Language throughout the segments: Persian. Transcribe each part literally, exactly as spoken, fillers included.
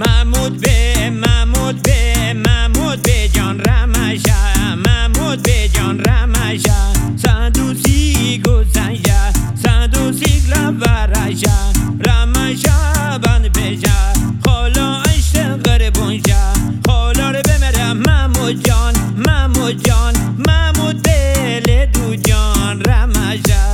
محمود به محمود به محمود به جان رمشه محمود به جان رمشه صدوسی گذنشه صدوسی گلورشه رمشه بند بشه خالا عشق غربونشه خالا رو بمیره محمود جان محمود جان محمود دل دو جان رمشه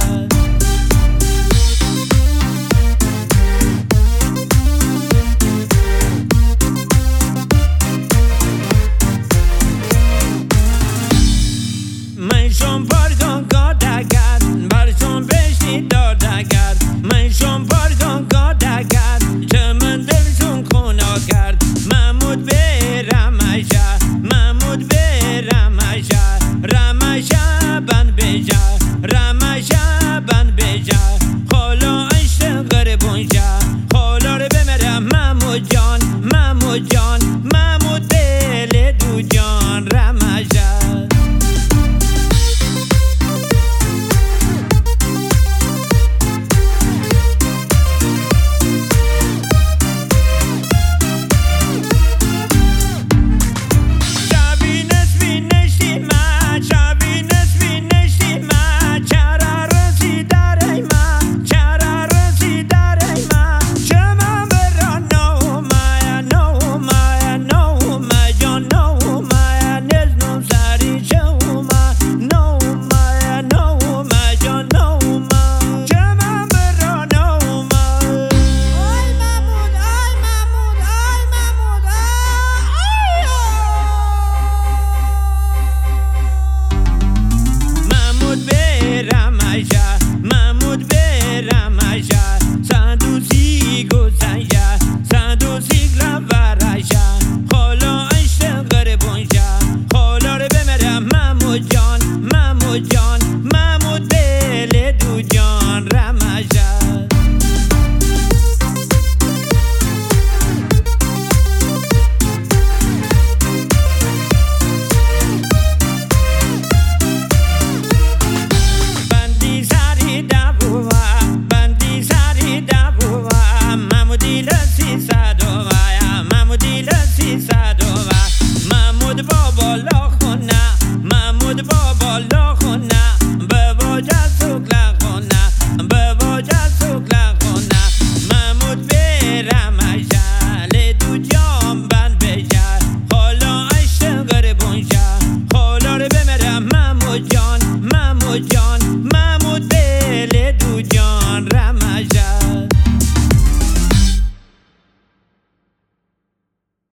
منشون پاردون گادگر برشون بشنی دادگر منشون پاردون گادگر چه من دلشون خونا کرد محمود به رمشه محمود به رمشه رمشه بند بشه رمشه بند بشه خالا عشق غربونشه خالا رو بمیره محمود جان محمود جان